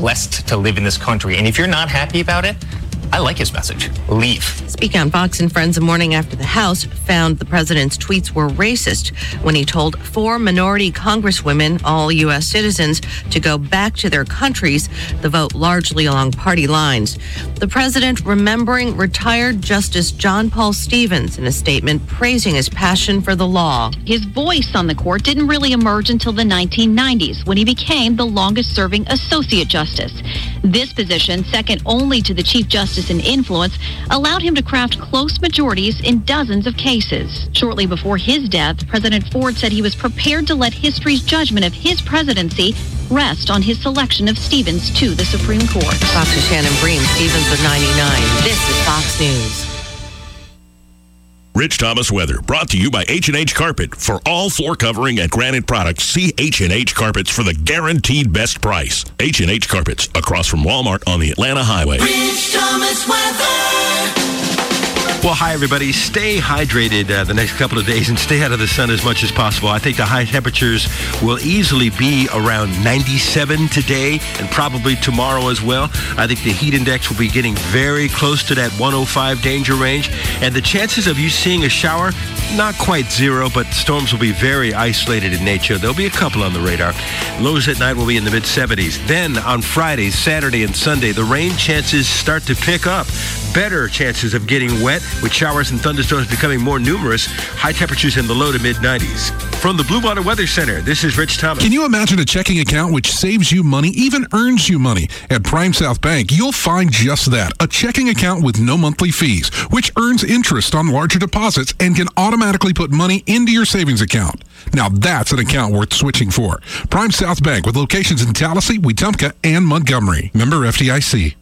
blessed to live in this country. And if you're not happy about it, I like his message. Leave. Speaking on Fox and Friends the morning after the House found the president's tweets were racist when he told 4 minority congresswomen, all U.S. citizens, to go back to their countries, the vote largely along party lines. The president remembering retired Justice John Paul Stevens in a statement praising his passion for the law. His voice on the court didn't really emerge until the 1990s when he became the longest-serving Associate Justice. This position, second only to the Chief Justice in influence, allowed him to craft close majorities in dozens of cases. Shortly before his death, President Ford said he was prepared to let history's judgment of his presidency rest on his selection of Stevens to the Supreme Court. Fox's Shannon Bream, Stevens with 99. This is Fox News. Rich Thomas weather brought to you by H&H Carpet. For all floor covering and granite products, see H&H Carpets for the guaranteed best price. H&H Carpets, across from Walmart on the Atlanta Highway. Rich Thomas weather. Well, hi, everybody. Stay hydrated the next couple of days and stay out of the sun as much as possible. I think the high temperatures will easily be around 97 today and probably tomorrow as well. I think the heat index will be getting very close to that 105 danger range. And the chances of you seeing a shower, not quite zero, but storms will be very isolated in nature. There'll be a couple on the radar. Lows at night will be in the mid-70s. Then on Friday, Saturday, and Sunday, the rain chances start to pick up. Better chances of getting wet, with showers and thunderstorms becoming more numerous. High temperatures in the low to mid-90s. From the Blue Water Weather Center, this is Rich Thomas. Can you imagine a checking account which saves you money, even earns you money? At Prime South Bank, you'll find just that. A checking account with no monthly fees, which earns interest on larger deposits and can automatically put money into your savings account. Now that's an account worth switching for. Prime South Bank, with locations in Tallahassee, Wetumpka, and Montgomery. Member FDIC.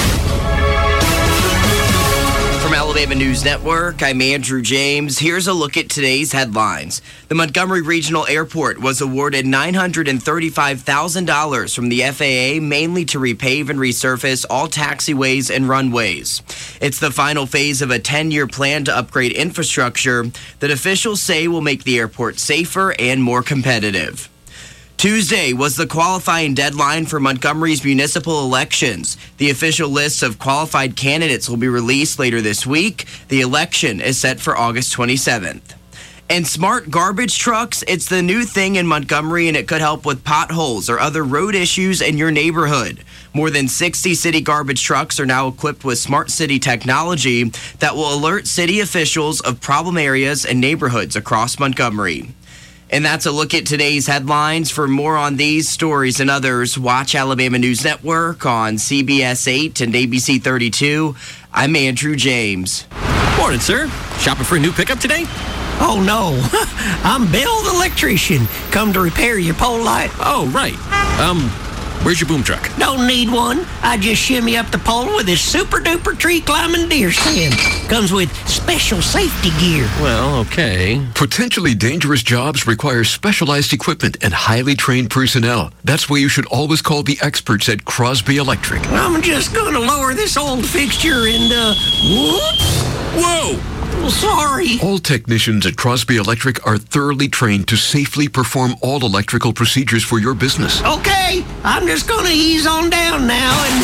From Alabama News Network, I'm Andrew James. Here's a look at today's headlines. The Montgomery Regional Airport was awarded $935,000 from the FAA, mainly to repave and resurface all taxiways and runways. It's the final phase of a 10-year plan to upgrade infrastructure that officials say will make the airport safer and more competitive. Tuesday was the qualifying deadline for Montgomery's municipal elections. The official lists of qualified candidates will be released later this week. The election is set for August 27th. And smart garbage trucks, it's the new thing in Montgomery, and it could help with potholes or other road issues in your neighborhood. More than 60 city garbage trucks are now equipped with smart city technology that will alert city officials of problem areas and neighborhoods across Montgomery. And that's a look at today's headlines. For more on these stories and others, watch Alabama News Network on CBS 8 and ABC 32. I'm Andrew James. Morning, sir. Shopping for a new pickup today? Oh, no. I'm Bill the electrician. Come to repair your pole light. Oh, right. Where's your boom truck? Don't need one. I just shimmy up the pole with this super-duper tree-climbing deer stand. Comes with special safety gear. Well, okay. Potentially dangerous jobs require specialized equipment and highly trained personnel. That's why you should always call the experts at Crosby Electric. I'm just going to lower this old fixture and, whoops. Whoa! Sorry. All technicians at Crosby Electric are thoroughly trained to safely perform all electrical procedures for your business. Okay, I'm just going to ease on down now and...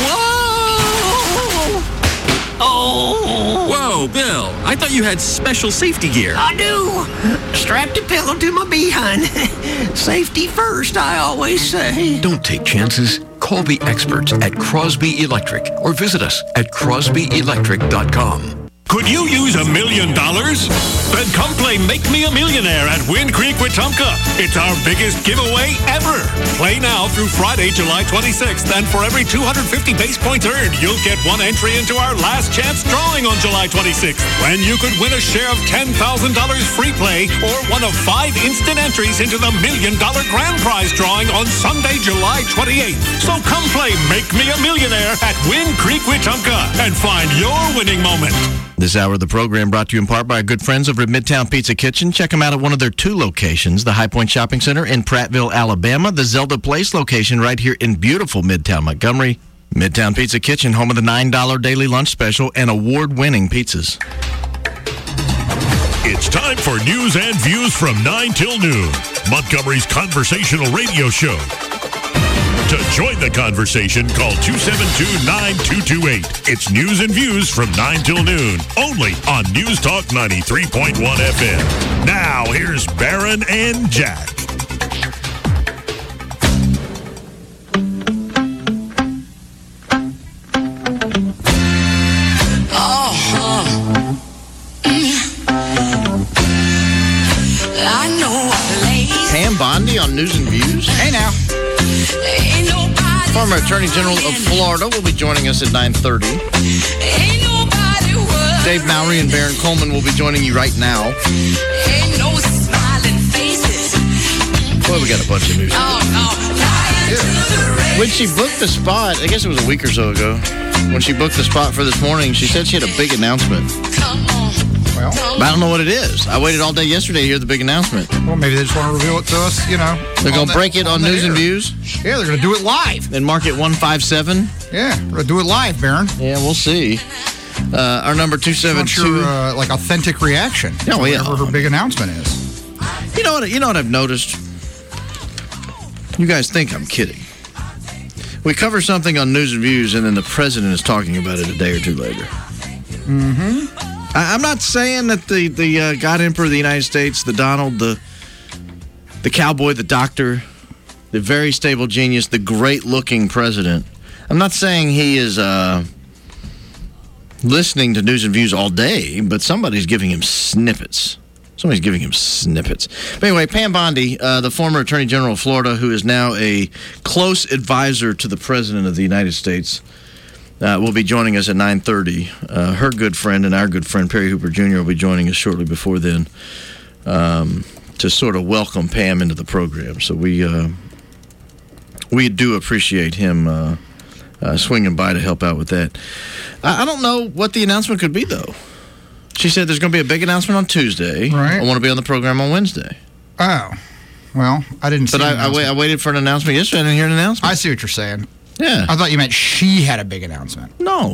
Whoa! Oh! Whoa, Bill. I thought you had special safety gear. I do. Strapped a pillow to my behind. Safety first, I always say. Don't take chances. Call the experts at Crosby Electric or visit us at crosbyelectric.com. Could you use $1 million? Then come play Make Me a Millionaire at Wind Creek Wetumpka. It's our biggest giveaway ever. Play now through Friday, July 26th, and for every 250 base points earned, you'll get one entry into our last chance drawing on July 26th, when you could win a share of $10,000 free play or one of 5 instant entries into the $1 million grand prize drawing on Sunday, July 28th. So come play Make Me a Millionaire at Wind Creek Wetumpka and find your winning moment. This hour of the program brought to you in part by our good friends over at Midtown Pizza Kitchen. Check them out at one of their 2 locations, the High Point Shopping Center in Prattville, Alabama, the Zelda Place location right here in beautiful Midtown Montgomery. Midtown Pizza Kitchen, home of the $9 daily lunch special and award-winning pizzas. It's time for news and views from 9 till noon, Montgomery's conversational radio show. To join the conversation, call 272-9228. It's News and Views from 9 till noon, only on News Talk 93.1 FM. Now, here's Barron and Jack. Pam Bondi on News and Views. Hey now. Former Attorney General of Florida will be joining us at 9:30. Dave Mowry and Baron Coleman will be joining you right now. Boy, we got a bunch of news. When she booked the spot, I guess it was a week or so ago, when she booked the spot for this morning, she said she had a big announcement. Well, but I don't know what it is. I waited all day yesterday to hear the big announcement. Well, maybe they just want to reveal it to us, They're going to break it on News and Views? Yeah, they're going to do it live. And mark it 157? Yeah, we're going to do it live, Baron. Yeah, we'll see. Our number 272. Authentic reaction. Oh, yeah. Whatever her big announcement is. You know what I've noticed? You guys think I'm kidding. We cover something on News and Views, and then the president is talking about it a day or two later. Mm-hmm. I'm not saying that the God Emperor of the United States, the Donald, the cowboy, the doctor, the very stable genius, the great-looking president, I'm not saying he is listening to News and Views all day, but somebody's giving him snippets. But anyway, Pam Bondi, the former Attorney General of Florida, who is now a close advisor to the President of the United States, will be joining us at 9:30. Her good friend and our good friend, Perry Hooper Jr., will be joining us shortly before then to sort of welcome Pam into the program. So we do appreciate him swinging by to help out with that. I don't know what the announcement could be, though. She said there's going to be a big announcement on Tuesday. Right. I want to be on the program on Wednesday. Oh. Well, I didn't see But I waited for an announcement yesterday. I didn't hear an announcement. I see what you're saying. Yeah. I thought you meant she had a big announcement. No.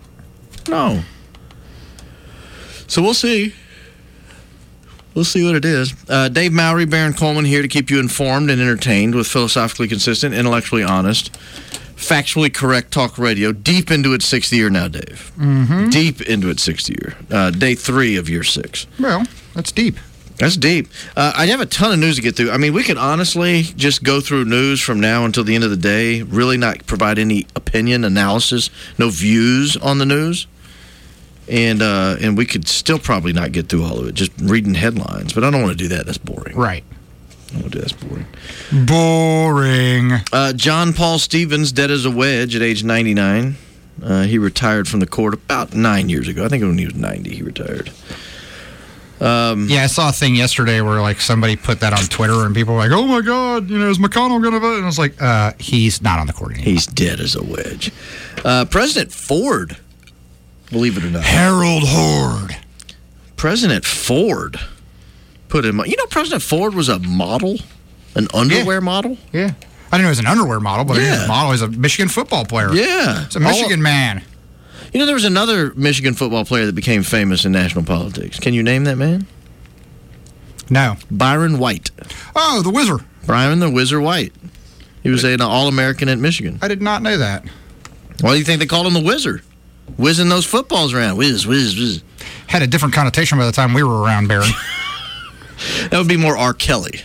So we'll see. We'll see what it is. Dave Mowry, Baron Coleman here to keep you informed and entertained with philosophically consistent, intellectually honest, factually correct talk radio. Deep into its 6th year now, Dave. Mm-hmm. Deep into its 6th year. Day 3 of year 6. Well, that's deep. That's deep. I have a ton of news to get through. I mean, we could honestly just go through news from now until the end of the day, really not provide any opinion, analysis, no views on the news. And we could still probably not get through all of it, just reading headlines. But I don't want to do that. That's boring. Right. I don't want to do that. That's boring. Boring. John Paul Stevens, dead as a wedge at age 99. He retired from the court about 9 years ago. I think when he was 90, he retired. Yeah, I saw a thing yesterday where somebody put that on Twitter and people were like, "Oh my God, is McConnell going to vote?" And I was like, "He's not on the court anymore. He's dead as a wedge." President Ford, believe it or not, Harold Horde. President Ford put him. President Ford was a model, an underwear model. Yeah, I didn't know he was an underwear model, but he was a model. He's a Michigan football player. Yeah, he's a Michigan man. There was another Michigan football player that became famous in national politics. Can you name that man? No. Byron White. Oh, the Whizzer. Byron the Whizzer White. He was an All-American at Michigan. I did not know that. Why do you think they called him the Whizzer? Whizzing those footballs around. Whiz, whiz, whiz. Had a different connotation by the time we were around, Barry. That would be more R. Kelly.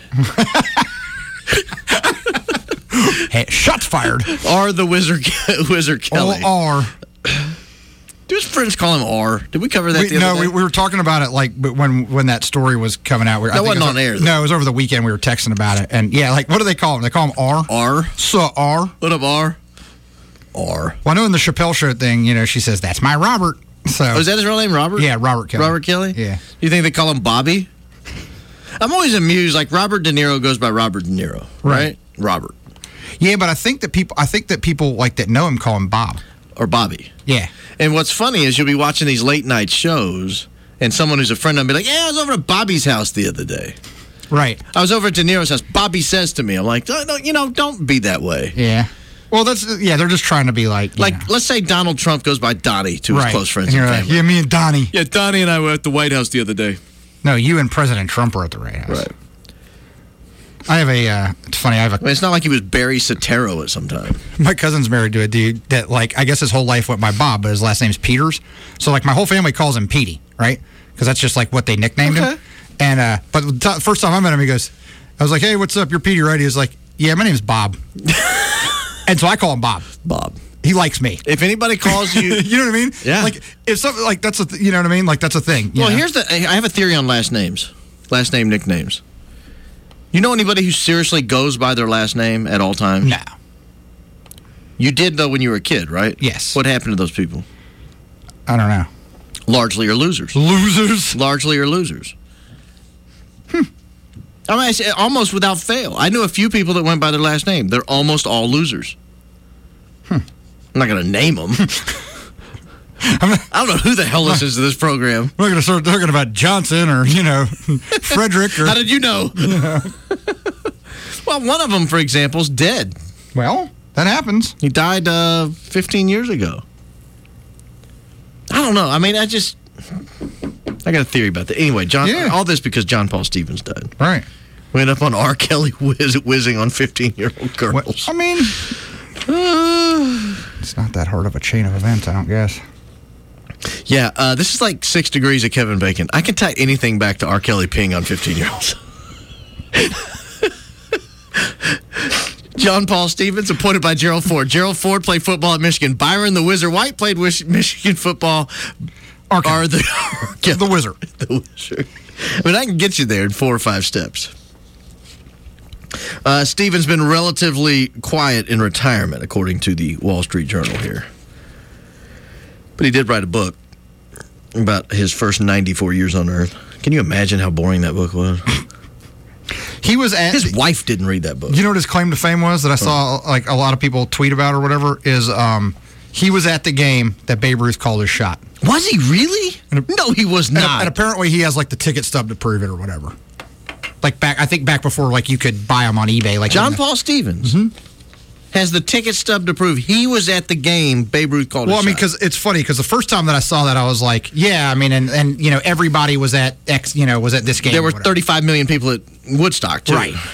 Hey, shots fired. R. the Whizzer Kelly. Oh, R. Do his friends call him R? Did we cover that the other day? No, we were talking about it when that story was coming out. That wasn't on air, though. No, it was over the weekend. We were texting about it. And yeah, what do they call him? They call him R? R. So R. What up, R? R. Well, I know in the Chappelle Show thing, she says, "That's my Robert." So, is that his real name, Robert? Yeah, Robert Kelly. Robert Kelly? Yeah. You think they call him Bobby? I'm always amused. Robert De Niro goes by Robert De Niro, right? Robert. Yeah, but I think that people that know him call him Bob or Bobby. Yeah. And what's funny is you'll be watching these late night shows, and someone who's a friend will be like, "Yeah, I was over at Bobby's house the other day." Right. I was over at De Niro's house. Bobby says to me, I'm like, "No, don't be that way." Yeah. Well, they're just trying to be let's say Donald Trump goes by Donnie to his close friends and family. Yeah, me and Donnie. Yeah, Donnie and I were at the White House the other day. No, you and President Trump were at the White House. Right. I have a. It's funny. I mean, it's not like he was Barry Sotero at some time. My cousin's married to a dude that, like, I guess his whole life went by Bob, but his last name's Peters. So, like, my whole family calls him Petey, right? Because that's just like what they nicknamed him. And but the first time I met him, he goes, I was like, "Hey, what's up? You're Petey, right?" He was like, "Yeah, my name's Bob." And so I call him Bob. Bob. He likes me. If anybody calls you, you know what I mean? Yeah. Like if something like that's you know what I mean? Like that's a thing. Well, I have a theory on last name nicknames. You know anybody who seriously goes by their last name at all times? No. You did though when you were a kid, right? Yes. What happened to those people? I don't know. Largely are losers. Losers. Largely are losers. I mean, I say almost without fail. I knew a few people that went by their last name. They're almost all losers. I'm not going to name them. I don't know who the hell listens to this program. We're going to start talking about Johnson or, Frederick. Or, how did you know? Well, one of them, for example, is dead. Well, that happens. He died 15 years ago. I don't know. I mean, I got a theory about that. Anyway, all this because John Paul Stevens died. Right. We end up on R. Kelly whizzing on 15-year-old girls. Well, I mean, it's not that hard of a chain of events, I don't guess. Yeah, this is like 6 degrees of Kevin Bacon. I can tie anything back to R. Kelly peeing on 15-year-olds. John Paul Stevens, appointed by Gerald Ford. Gerald Ford played football at Michigan. Byron the Wizard White played Michigan football. The Wizard. The Wizard. I mean, I can get you there in 4 or 5 steps. Stevens been relatively quiet in retirement, according to the Wall Street Journal here. But he did write a book about his first 94 years on Earth. Can you imagine how boring that book was? His wife didn't read that book. You know what his claim to fame was that I saw like a lot of people tweet about or whatever is he was at the game that Babe Ruth called his shot. Was he really? No, he was not. And apparently he has like the ticket stub to prove it or whatever. Like back before like you could buy them on eBay. Like John Paul Stevens has the ticket stub to prove he was at the game Babe Ruth called his shot. Well, I mean, because it's funny because the first time that I saw that I was like, yeah, I mean, and everybody was at was at this game. There were 35 million people at Woodstock too. Right.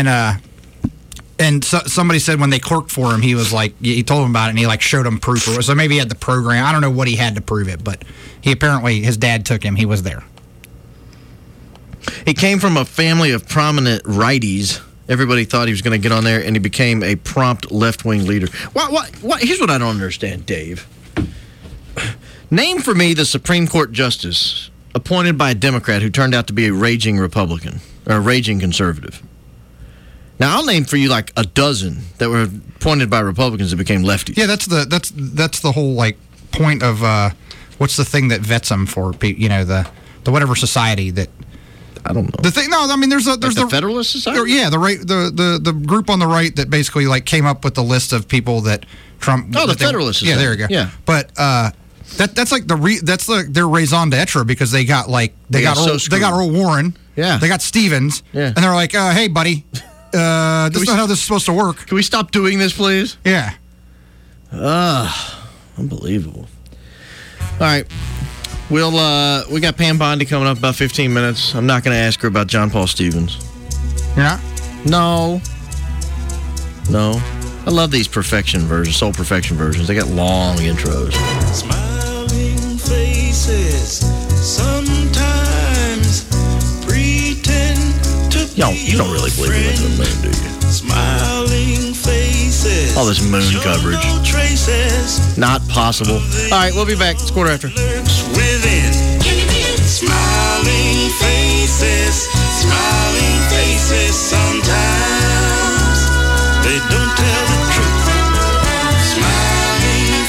And so, somebody said when they clerked for him, he was like, he told him about it and he like showed him proof. So maybe he had the program. I don't know what he had to prove it, but he apparently, his dad took him. He was there. He came from a family of prominent righties. Everybody thought he was going to get on there, and he became a prompt left-wing leader. What? Here's what I don't understand, Dave. Name for me the Supreme Court justice appointed by a Democrat who turned out to be a raging Republican or a raging conservative. Now, I'll name for you like a dozen that were appointed by Republicans that became lefties. Yeah, that's the whole like point of what's the thing that vets them for the whatever society that. I don't know. The thing, no, I mean, there's the Federalist Society. Yeah, the group on the right that basically like came up with the list of people that Trump. Oh, the Federalist Society. Yeah, there you go. Yeah, but that's like their raison d'etre because they got Earl Warren. Yeah, they got Stevens. Yeah, and they're like, hey, buddy, this is not how this is supposed to work. Can we stop doing this, please? Yeah. Unbelievable. All right. We got Pam Bondi coming up about 15 minutes. I'm not going to ask her about John Paul Stevens. You're not? No. I love these perfection versions, soul perfection versions. They got long intros. Smiling faces sometimes pretend to be you don't really believe we went to the moon, do you? Smiling faces. All this moon coverage. No traces. Not possible. All right, we'll be back. It's 1:15. Within. Smiling faces sometimes they don't tell the truth. Smiling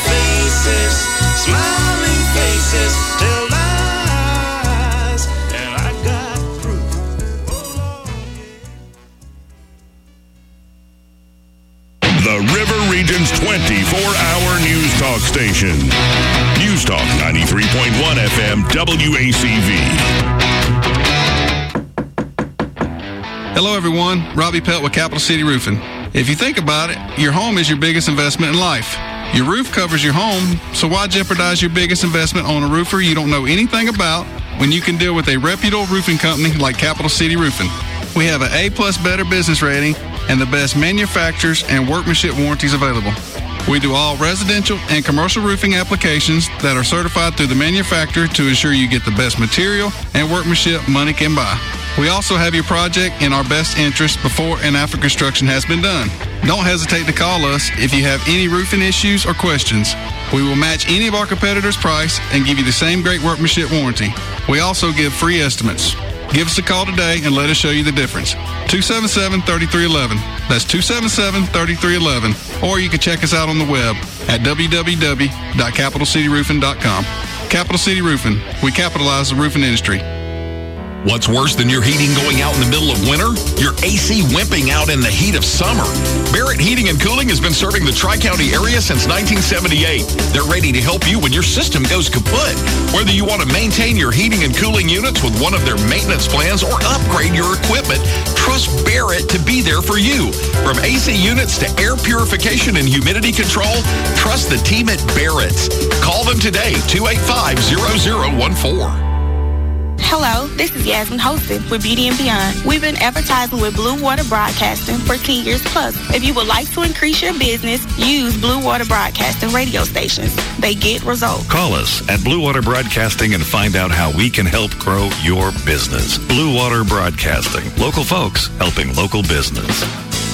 faces tell lies, and I got proof. The River Region's 24-hour news talk station. News Talk 93.1 FM WACV. Hello, everyone. Robbie Pelt with Capital City Roofing. If you think about it, your home is your biggest investment in life. Your roof covers your home, so why jeopardize your biggest investment on a roofer you don't know anything about when you can deal with a reputable roofing company like Capital City Roofing? We have an A+ Better business rating and the best manufacturers and workmanship warranties available. We do all residential and commercial roofing applications that are certified through the manufacturer to ensure you get the best material and workmanship money can buy. We also have your project in our best interest before and after construction has been done. Don't hesitate to call us if you have any roofing issues or questions. We will match any of our competitors' price and give you the same great workmanship warranty. We also give free estimates. Give us a call today and let us show you the difference. 277-3311. That's 277-3311. Or you can check us out on the web at www.capitalcityroofing.com. Capital City Roofing. We capitalize the roofing industry. What's worse than your heating going out in the middle of winter? Your AC wimping out in the heat of summer. Barrett Heating and Cooling has been serving the Tri-County area since 1978. They're ready to help you when your system goes kaput. Whether you want to maintain your heating and cooling units with one of their maintenance plans or upgrade your equipment, trust Barrett to be there for you. From AC units to air purification and humidity control, trust the team at Barrett's. Call them today, 285-0014. Hello, this is Yasmin Hostin with Beauty and Beyond. We've been advertising with Blue Water Broadcasting for 10 years plus. If you would like to increase your business, use Blue Water Broadcasting radio stations. They get results. Call us at Blue Water Broadcasting and find out how we can help grow your business. Blue Water Broadcasting. Local folks helping local business.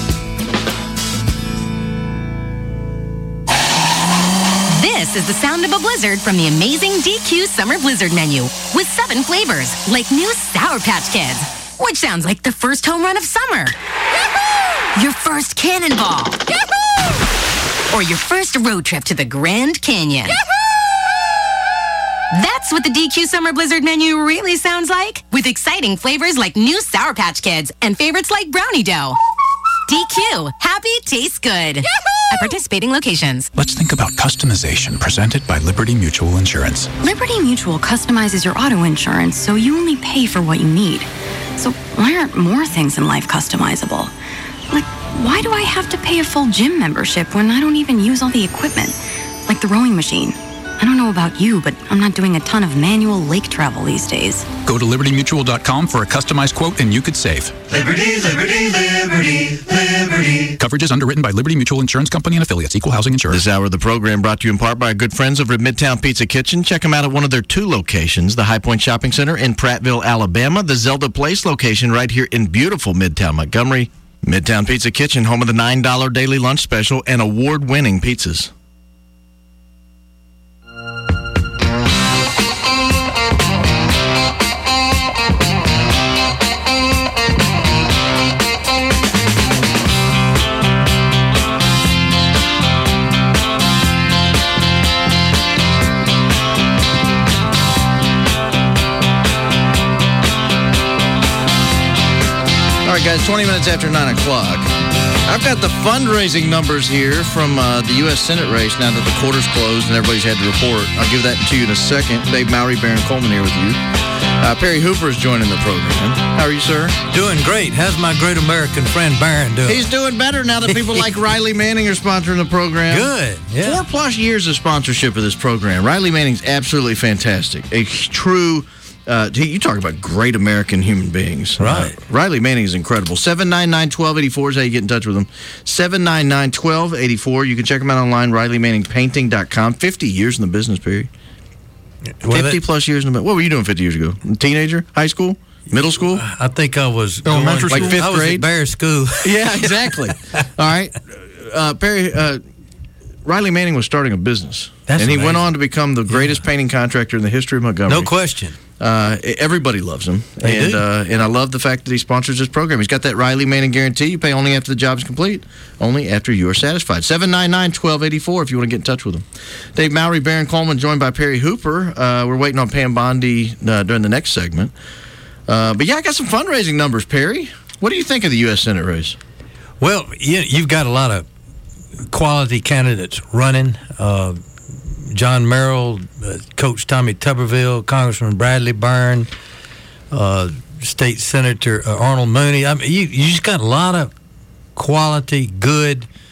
This is the sound of a blizzard from the amazing DQ Summer Blizzard menu with 7 flavors, like new Sour Patch Kids, which sounds like the first home run of summer. Yahoo! Your first cannonball. Yahoo! Or your first road trip to the Grand Canyon. Yahoo! That's what the DQ Summer Blizzard menu really sounds like, with exciting flavors like new Sour Patch Kids and favorites like Brownie Dough. DQ. Happy tastes good. Yahoo! At participating locations. Let's think about customization presented by Liberty Mutual Insurance. Liberty Mutual customizes your auto insurance so you only pay for what you need. So why aren't more things in life customizable? Like, why do I have to pay a full gym membership when I don't even use all the equipment? Like the rowing machine. I don't know about you, but I'm not doing a ton of manual lake travel these days. Go to libertymutual.com for a customized quote and you could save. Liberty, liberty, liberty, liberty. Coverage is underwritten by Liberty Mutual Insurance Company and affiliates. Equal housing insurance. This hour of the program brought to you in part by our good friends over at Midtown Pizza Kitchen. Check them out at one of their 2 locations, the High Point Shopping Center in Prattville, Alabama, the Zelda Place location right here in beautiful Midtown Montgomery. Midtown Pizza Kitchen, home of the $9 daily lunch special and award-winning pizzas. All right, guys, 20 minutes after 9 o'clock. I've got the fundraising numbers here from the U.S. Senate race now that the quarter's closed and everybody's had to report. I'll give that to you in a second. Dave Mowry, Baron Coleman here with you. Perry Hooper is joining the program. How are you, sir? Doing great. How's my great American friend Baron doing? He's doing better now that people like Riley Manning are sponsoring the program. Good. Yeah. 4+ years of sponsorship of this program. Riley Manning's absolutely fantastic. A true... you talk about great American human beings. Right. Riley Manning is incredible. 799-1284 is how you get in touch with him. 799-1284. You can check him out online, RileyManningPainting.com. 50 years in the business, Perry. 50+ years in the business. What were you doing 50 years ago? Teenager? High school? Middle school? I think I was elementary school. Like 5th grade? I was at Bear School. Yeah, exactly. All right. Perry, Riley Manning was starting a business. That's and he amazing. went on to become the greatest painting contractor in the history of Montgomery. No question. Everybody loves him. They do. And I love the fact that he sponsors this program. He's got that Riley Manning guarantee. You pay only after the job's complete, only after you are satisfied. 799-1284 if you want to get in touch with him. Dave Mowry, Baron Coleman, joined by Perry Hooper. We're waiting on Pam Bondi during the next segment. But yeah, I got some fundraising numbers, Perry. What do you think of the U.S. Senate race? Well, you've got a lot of quality candidates running. John Merrill, Coach Tommy Tuberville, Congressman Bradley Byrne, State Senator Arnold Mooney. I mean, you just got a lot of quality, good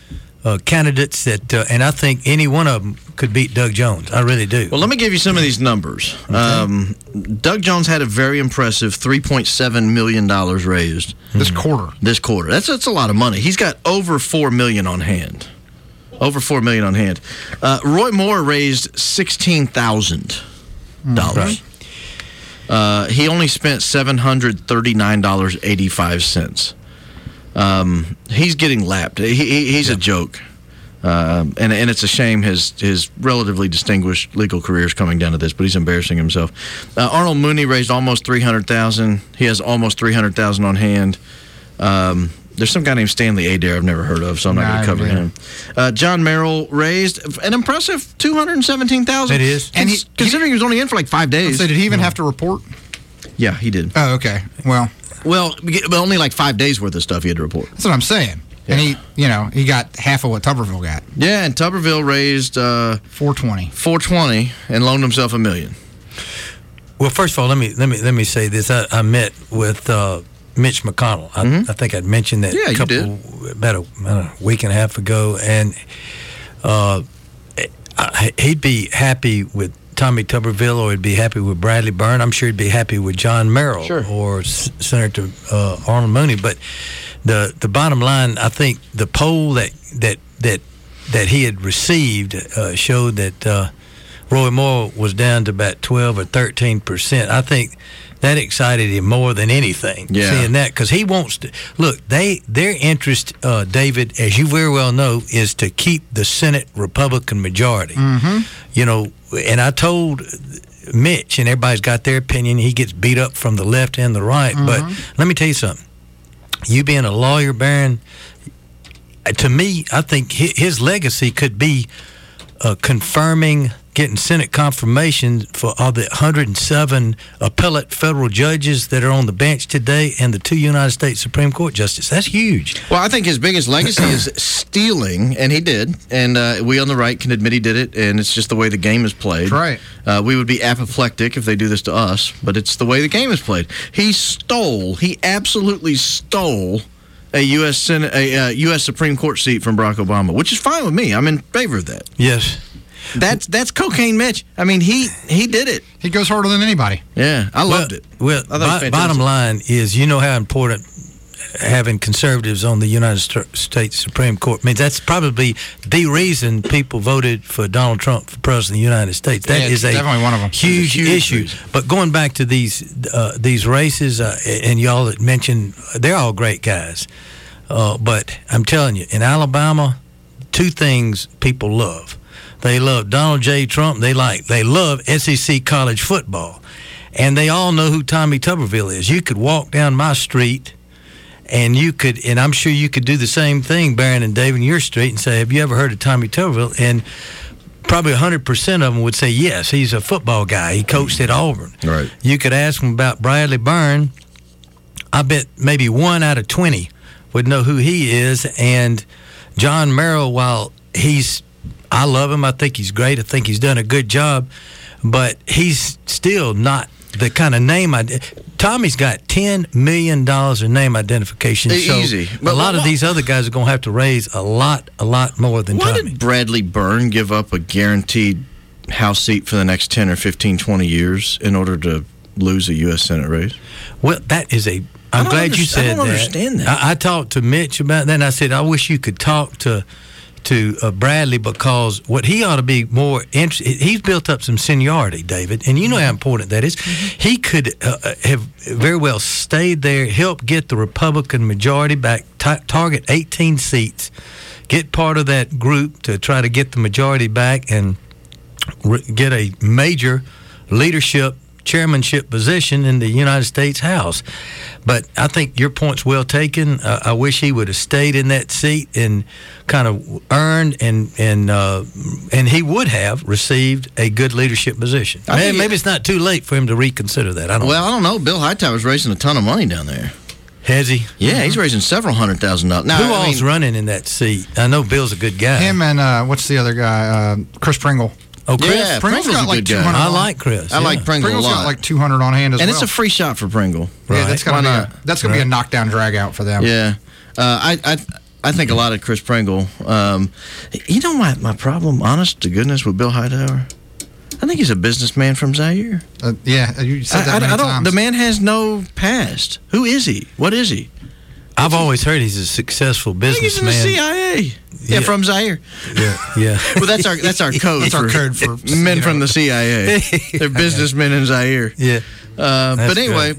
candidates that, and I think any one of them could beat Doug Jones. I really do. Well, let me give you some of these numbers. Okay. Doug Jones had a very impressive $3.7 million raised this quarter. That's a lot of money. He's got over $4 million on hand. Roy Moore raised $16,000. Right. He only spent $739.85. He's getting lapped. He's a joke. And it's a shame his relatively distinguished legal career is coming down to this, but he's embarrassing himself. Arnold Mooney raised almost $300,000. He has almost $300,000 on hand. There's some guy named Stanley Adair I've never heard of, so I'm not going to cover him. John Merrill raised an impressive $217,000. It is. And considering he was only in for like 5 days. So did he even have to report? Yeah, he did. Oh, okay. Well, but only like 5 days worth of stuff he had to report. That's what I'm saying. Yeah. And he got half of what Tuberville got. Yeah, and Tuberville raised $420 and loaned himself $1 million. Well, first of all, let me say this. I met with Mitch McConnell. I think I'd mentioned that about a week and a half ago, and he'd be happy with Tommy Tuberville, or he'd be happy with Bradley Byrne. I'm sure he'd be happy with John Merrill or Senator Arnold Mooney. But the bottom line, I think the poll that he had received showed that Roy Moore was down to about 12 or 13%. I think that excited him more than anything, seeing that, because he wants to look. Their interest, David, as you very well know, is to keep the Senate Republican majority. And I told Mitch, and everybody's got their opinion. He gets beat up from the left and the right, but let me tell you something. You being a lawyer, Barron, to me, I think his legacy could be confirming, getting Senate confirmation for all the 107 appellate federal judges that are on the bench today and the 2 United States Supreme Court justices. That's huge. Well, I think his biggest legacy is stealing, and he did. And we on the right can admit he did it, and it's just the way the game is played. That's right. We would be apoplectic if they do this to us, but it's the way the game is played. He absolutely stole a U.S. Supreme Court seat from Barack Obama, which is fine with me. I'm in favor of that. Yes. That's cocaine Mitch. I mean, he did it. He goes harder than anybody. Yeah, I loved it. Well, bottom line is, you know how important having conservatives on the United States Supreme Court means. That's probably the reason people voted for Donald Trump for president of the United States. That is definitely one of them. Huge issue. Reason. But going back to these races, and y'all that mentioned, they're all great guys. But I'm telling you, in Alabama, 2 things people love. They love Donald J. Trump. They love SEC college football. And they all know who Tommy Tuberville is. You could walk down my street, and I'm sure you could do the same thing, Barron and Dave, in your street, and say, have you ever heard of Tommy Tuberville? And probably 100% of them would say, yes, he's a football guy. He coached at Auburn. Right. You could ask them about Bradley Byrne. I bet maybe 1 out of 20 would know who he is. And John Merrill, while I love him. I think he's great. I think he's done a good job. But he's still not the kind of name. Tommy's got $10 million in name identification. Easy. So a lot of these other guys are going to have to raise a lot more than Tommy. Why did Bradley Byrne give up a guaranteed House seat for the next 10 or 15, 20 years in order to lose a U.S. Senate race? Well, that is I'm glad you said that. I don't understand that. I talked to Mitch about that, and I said, I wish you could talk to Bradley, because what he ought to be more interested, he's built up some seniority, David, and you know how important that is. He could have very well stayed there, helped get the Republican majority back, target 18 seats, get part of that group to try to get the majority back and get a major chairmanship position in the United States House. But I think your point's well taken. I wish he would have stayed in that seat and kind of earned and he would have received a good leadership position. Maybe it's not too late for him to reconsider that. I don't know. Bill Hightower's raising a ton of money down there. Has he? Yeah, he's raising several $100,000. Who all's running in that seat? I know Bill's a good guy. Him and what's the other guy? Chris Pringle. Oh, Chris? Yeah, Pringle's got like 200. I like Chris. I like Pringle Pringle's a lot. got like 200 on hand as well. And it's a free shot for Pringle. Yeah, that's gonna be a knockdown drag out for them. Yeah. I I think a lot of Chris Pringle. You know my problem, honest to goodness, with Bill Hightower? I think he's a businessman from Zaire. Yeah, you said that many times. The man has no past. Who is he? What is he? I've always heard he's a successful businessman. He's in the CIA. Yeah, from Zaire. Yeah. Well, that's our code. That's our code for men from the CIA. They're businessmen in Zaire. Yeah. But anyway,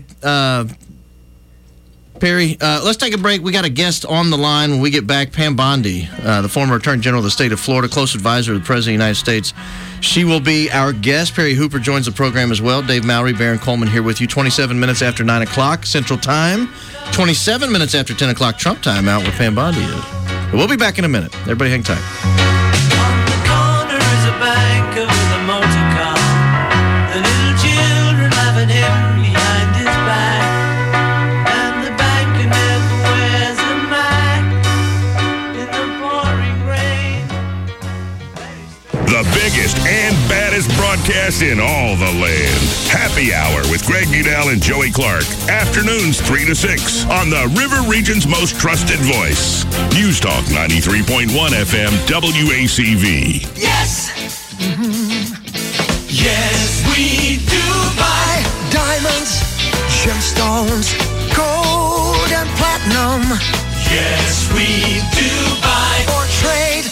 Perry, let's take a break. We got a guest on the line when we get back. Pam Bondi, the former Attorney General of the state of Florida, close advisor to the President of the United States. She will be our guest. Perry Hooper joins the program as well. Dave Mowry, Baron Coleman here with you. 27 minutes after 9 o'clock Central Time. 27 minutes after 10 o'clock Trump time out where Pam Bondi is. But we'll be back in a minute. Everybody hang tight. On the corner is a banker with a motor car. The little children laughing him behind his back. And the banker never wears a mask in the pouring rain. The biggest and baddest broadcast in all the land. Happy Hour with Greg Udell and Joey Clark. Afternoons 3 to 6 on the River Region's most trusted voice. News Talk 93.1 FM WACV. Yes! Yes, we do buy diamonds, gemstones, gold and platinum. Yes, we do buy or trade.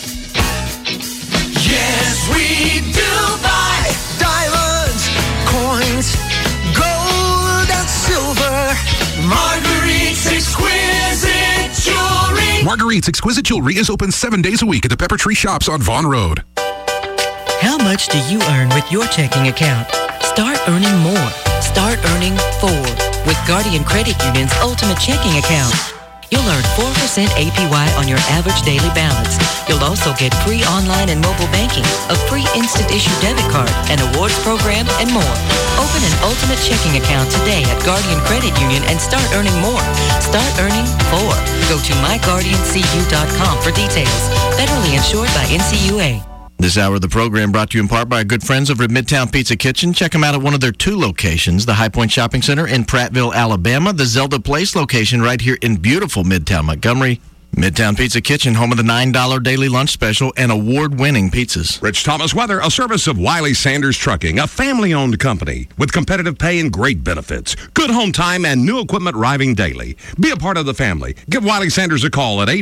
Yes, we do buy diamonds, coins, gold and silver. Marguerite's Exquisite Jewelry. Marguerite's Exquisite Jewelry is open 7 days a week at the Pepper Tree Shops on Vaughan Road. How much do you earn with your checking account? Start earning more. Start earning 4 with Guardian Credit Union's Ultimate Checking Account. You'll earn 4% APY on your average daily balance. You'll also get free online and mobile banking, a free instant issue debit card, an awards program, and more. Open an Ultimate Checking Account today at Guardian Credit Union and start earning more. Start earning 4. Go to myguardiancu.com for details. Federally insured by NCUA. This hour of the program brought to you in part by our good friends over at Midtown Pizza Kitchen. Check them out at one of their 2 locations, the High Point Shopping Center in Prattville, Alabama, the Zelda Place location right here in beautiful Midtown Montgomery. Midtown Pizza Kitchen, home of the $9 daily lunch special and award-winning pizzas. Rich Thomas Weather, a service of Wiley Sanders Trucking, a family-owned company with competitive pay and great benefits. Good home time and new equipment arriving daily. Be a part of the family. Give Wiley Sanders a call at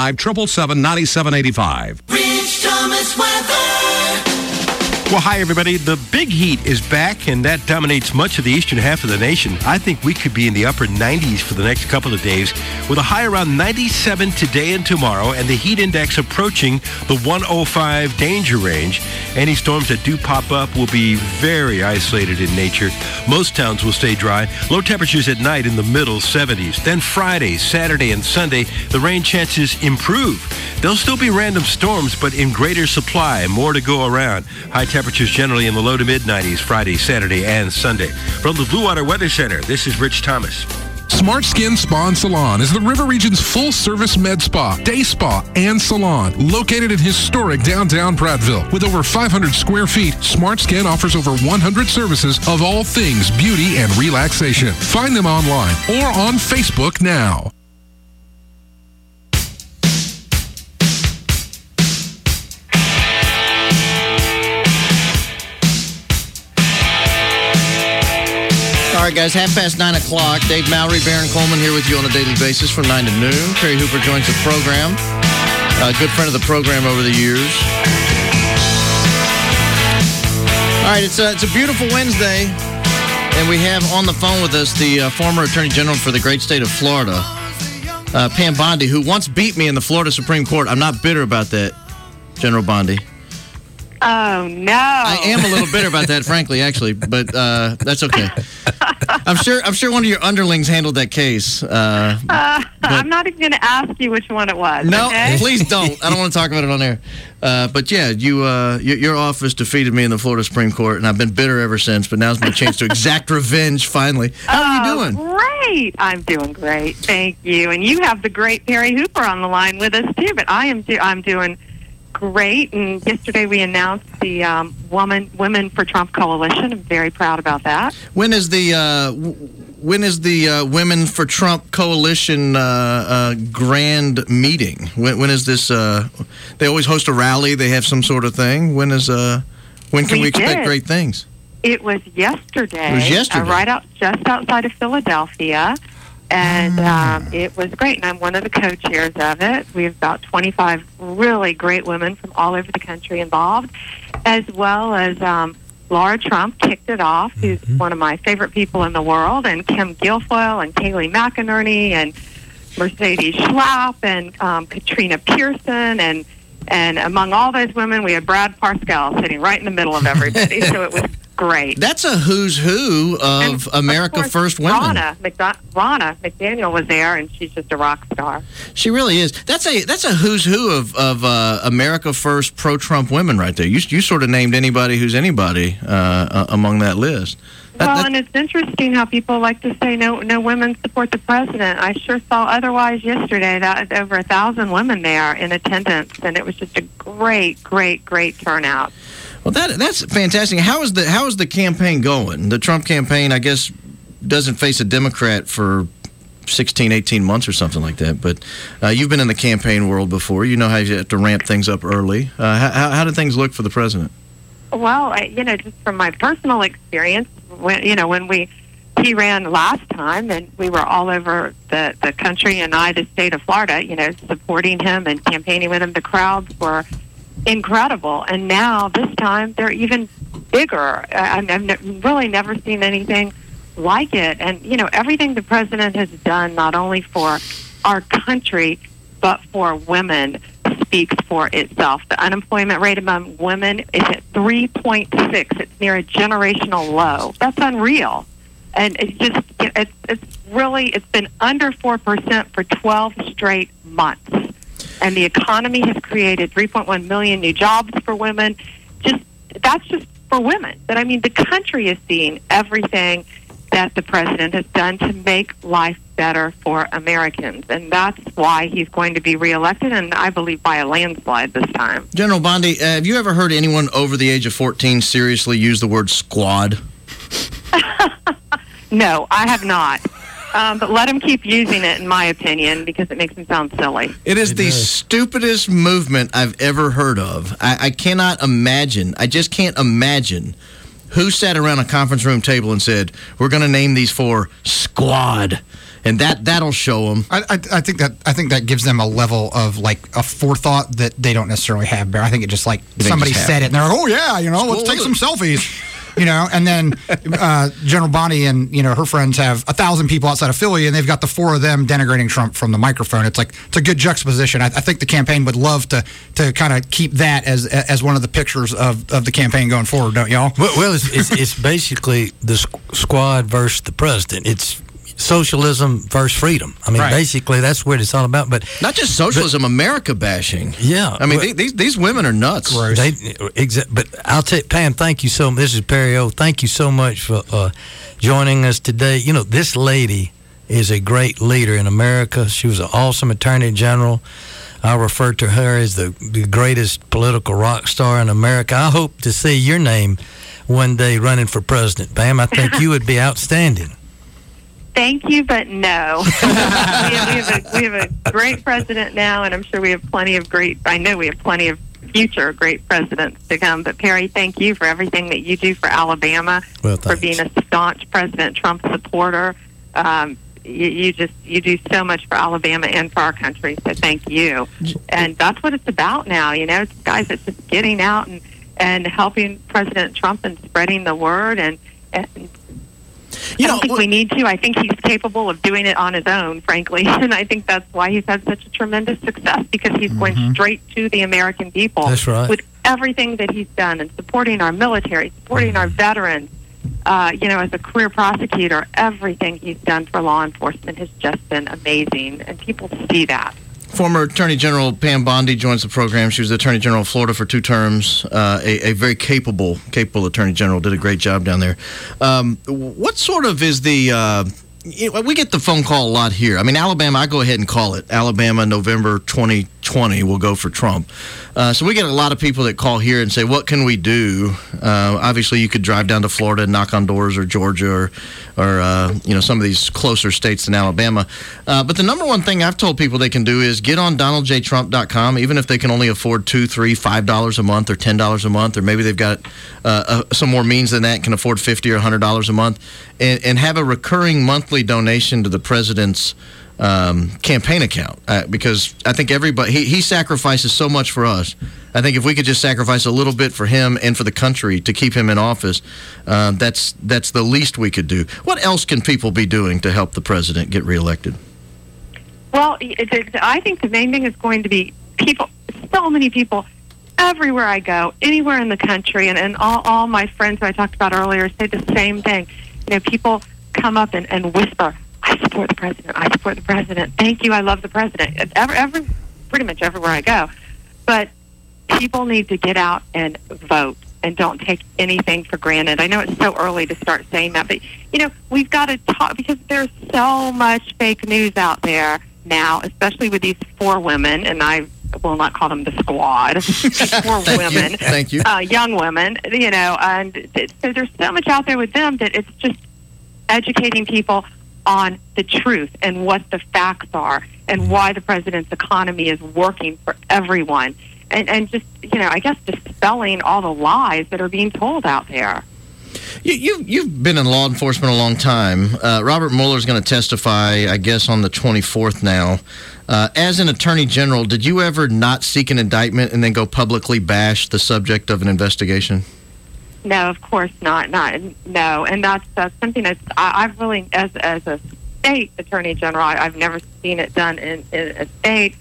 855-777-9785. Rich Thomas Weather. Well, hi, everybody. The big heat is back, and that dominates much of the eastern half of the nation. I think we could be in the upper 90s for the next couple of days, with a high around 97 today and tomorrow, and the heat index approaching the 105 danger range. Any storms that do pop up will be very isolated in nature. Most towns will stay dry. Low temperatures at night in the middle 70s. Then Friday, Saturday, and Sunday, the rain chances improve. There'll still be random storms, but in greater supply, more to go around. High temperatures generally in the low to mid-90s Friday, Saturday, and Sunday. From the Blue Water Weather Center, this is Rich Thomas. Smart Skin Spa and Salon is the River Region's full-service med spa, day spa, and salon. Located in historic downtown Prattville. With over 500 square feet, Smart Skin offers over 100 services of all things beauty and relaxation. Find them online or on Facebook now. All right, guys, 9:30. Dave Mowry, Baron Coleman here with you on a daily basis from 9 to noon. Perry Hooper joins the program. A good friend of the program over the years. All right, it's a beautiful Wednesday, and we have on the phone with us the former Attorney General for the great state of Florida, Pam Bondi, who once beat me in the Florida Supreme Court. I'm not bitter about that, General Bondi. Oh, no. I am a little bitter about that, frankly, actually, but that's okay. I'm sure one of your underlings handled that case. I'm not even going to ask you which one it was. No, okay? Please don't. I don't want to talk about it on air. But yeah, your office defeated me in the Florida Supreme Court, and I've been bitter ever since. But now's my chance to exact revenge. Finally, how are you doing? Great. I'm doing great. Thank you. And you have the great Perry Hooper on the line with us too. But I'm doing great. And yesterday we announced the Women for Trump Coalition. I'm very proud about that. When is the when is the Women for Trump Coalition grand meeting? When is this? They always host a rally. They have some sort of thing. When can we expect great things? It was yesterday. It was yesterday. Just outside of Philadelphia. And it was great, and I'm one of the co-chairs of it. We have about 25 really great women from all over the country involved, as well as Laura Trump kicked it off, who's one of my favorite people in the world, and Kim Guilfoyle and Kayleigh McInerney and Mercedes Schlapp and Katrina Pearson, and among all those women, we had Brad Parscale sitting right in the middle of everybody, so it was great. That's a who's who of America First women. Ronna McDaniel was there, and she's just a rock star. She really is. That's a who's who of America First pro-Trump women right there. You sort of named anybody who's anybody among that list. And it's interesting how people like to say no women support the president. I sure saw otherwise yesterday. That over 1,000 women there in attendance, and it was just a great turnout. Well, that's fantastic. How is the campaign going? The Trump campaign, I guess, doesn't face a Democrat for 16, 18 months or something like that. But you've been in the campaign world before. You know how you have to ramp things up early. How do things look for the president? Well, just from my personal experience, when he ran last time, and we were all over the country and the state of Florida, supporting him and campaigning with him. The crowds were incredible, and now this time they're even bigger. I've really never seen anything like it, and everything the president has done, not only for our country but for women, speaks for itself. The unemployment rate among women is at 3.6. It's near a generational low. That's unreal, and it's been under 4% for 12 straight months. And the economy has created 3.1 million new jobs for women. That's just for women. But I mean, the country is seeing everything that the president has done to make life better for Americans. And that's why he's going to be reelected, and I believe by a landslide this time. General Bondi, have you ever heard anyone over the age of 14 seriously use the word squad? No, I have not. But let him keep using it, in my opinion, because it makes him sound silly. It is the stupidest movement I've ever heard of. I cannot imagine. I just can't imagine who sat around a conference room table and said, "We're going to name these 4 squad," and that'll show them. I think that gives them a level of like a forethought that they don't necessarily have. Bear. I think it just like somebody said it, and they're like, "Oh yeah, let's take some selfies." And then General Bondi and, her friends have 1,000 people outside of Philly, and they've got the 4 of them denigrating Trump from the microphone. It's a good juxtaposition. I think the campaign would love to kind of keep that as one of the pictures of the campaign going forward, don't y'all? Well, it's basically the squad versus the president. It's socialism versus freedom. I mean, basically, that's what it's all about. But not just socialism, America bashing. Yeah, I mean, these women are nuts. But I'll tell you, Pam, thank you so much. This is Perry O. Thank you so much for joining us today. This lady is a great leader in America. She was an awesome attorney general. I refer to her as the greatest political rock star in America. I hope to see your name one day running for president, Pam. I think you would be outstanding. Thank you, but no. we have a great president now, and I'm sure we have plenty of future great presidents to come. But Perry, thank you for everything that you do for Alabama, for being a staunch President Trump supporter. You do so much for Alabama and for our country, so thank you. And that's what it's about now, it's guys that's just getting out and helping President Trump and spreading the word, and I don't think we need to. I think he's capable of doing it on his own, frankly. And I think that's why he's had such a tremendous success, because he's going straight to the American people. That's right. With everything that he's done and supporting our military, supporting our veterans. As a career prosecutor, everything he's done for law enforcement has just been amazing. And people see that. Former Attorney General Pam Bondi joins the program. She was the Attorney General of Florida for 2 terms. A very capable Attorney General. Did a great job down there. What sort of is the... we get the phone call a lot here. I mean, Alabama, I go ahead and call it. Alabama, November 2020. 20 will go for Trump. So we get a lot of people that call here and say, what can we do? Obviously, you could drive down to Florida and knock on doors, or Georgia, or some of these closer states than Alabama. But the number one thing I've told people they can do is get on DonaldJTrump.com, even if they can only afford $2, $3, $5 a month or $10 a month, or maybe they've got some more means than that, can afford $50 or $100 a month, and have a recurring monthly donation to the president's campaign account, because I think everybody he sacrifices so much for us. I think if we could just sacrifice a little bit for him and for the country to keep him in office, that's the least we could do. What else can people be doing to help the president get reelected? Well, I think the main thing is going to be people. So many people everywhere I go, anywhere in the country, and all my friends who I talked about earlier say the same thing. People come up and whisper, I support the president. I support the president. Thank you. I love the president. Pretty much everywhere I go. But people need to get out and vote and don't take anything for granted. I know it's so early to start saying that, but, we've got to talk, because there's so much fake news out there now, especially with these 4 women, and I will not call them the squad, 4 women. Thank you. Young women, and so there's so much out there with them that it's just educating people on the truth and what the facts are and why the president's economy is working for everyone. And just, I guess dispelling all the lies that are being told out there. You've been in law enforcement a long time. Robert Mueller is going to testify, I guess, on the 24th now. As an attorney general, did you ever not seek an indictment and then go publicly bash the subject of an investigation? No, of course not. No, and that's something that I've really, as a state attorney general, I've never seen it done in a state,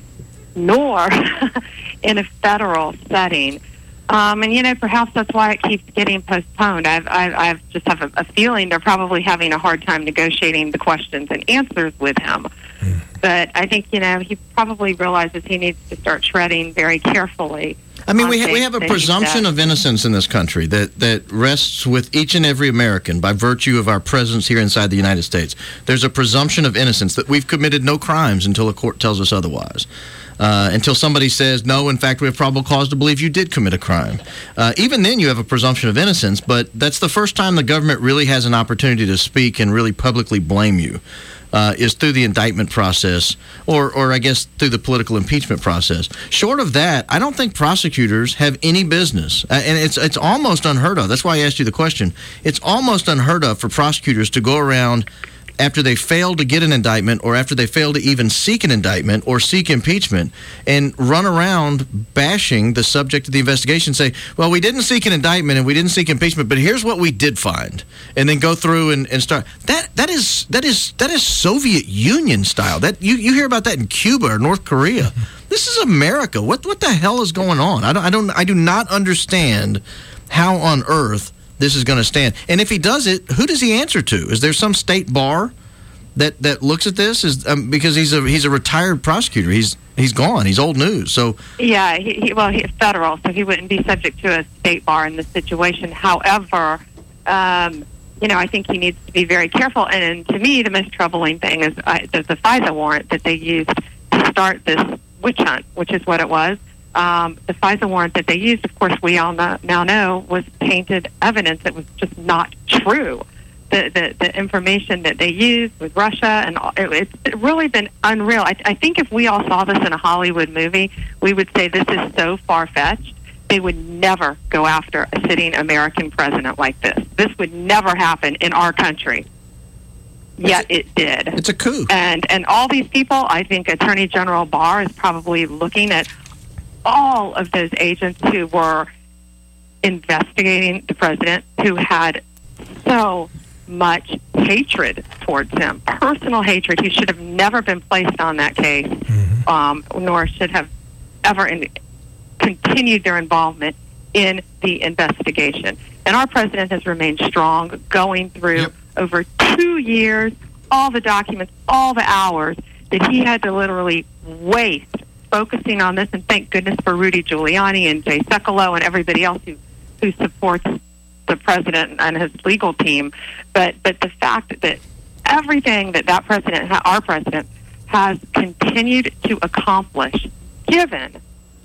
nor in a federal setting. And perhaps that's why it keeps getting postponed. I just have a feeling they're probably having a hard time negotiating the questions and answers with him. But I think he probably realizes he needs to start treading very carefully. I mean, we have a presumption of innocence in this country that rests with each and every American by virtue of our presence here inside the United States. There's a presumption of innocence that we've committed no crimes until a court tells us otherwise. Until somebody says, no, in fact, we have probable cause to believe you did commit a crime. Even then, you have a presumption of innocence, but that's the first time the government really has an opportunity to speak and really publicly blame you. Is through the indictment process, or I guess through the political impeachment process. Short of that, I don't think prosecutors have any business, and it's almost unheard of. That's why I asked you the question. It's almost unheard of for prosecutors to go around after they fail to get an indictment, or after they fail to even seek an indictment or seek impeachment, and run around bashing the subject of the investigation, say, well, we didn't seek an indictment and we didn't seek impeachment, but here's what we did find, and then go through and start. That is Soviet Union style. That you hear about that in Cuba or North Korea. This is America. What the hell is going on? I do not understand how on earth this is going to stand. And if he does it, who does he answer to? Is there some state bar that looks at this? Because he's a retired prosecutor. He's gone. He's old news. So yeah, he's federal, so he wouldn't be subject to a state bar in this situation. However, I think he needs to be very careful. And to me, the most troubling thing is the FISA warrant that they used to start this witch hunt, which is what it was. The FISA warrant that they used, of course, we all now know, was tainted evidence that was just not true. The information that they used with Russia, and it's really been unreal. I think if we all saw this in a Hollywood movie, we would say this is so far-fetched. They would never go after a sitting American president like this. This would never happen in our country. Yet it did. It's a coup. And all these people, I think Attorney General Barr is probably looking at all of those agents who were investigating the president, who had so much hatred towards him, personal hatred. He should have never been placed on that case, nor should have ever continued their involvement in the investigation. And our president has remained strong, going through over 2 years, all the documents, all the hours that he had to literally waste focusing on this, and thank goodness for Rudy Giuliani and Jay Sekulow and everybody else who supports the president and his legal team. But the fact that everything that president, our president, has continued to accomplish given.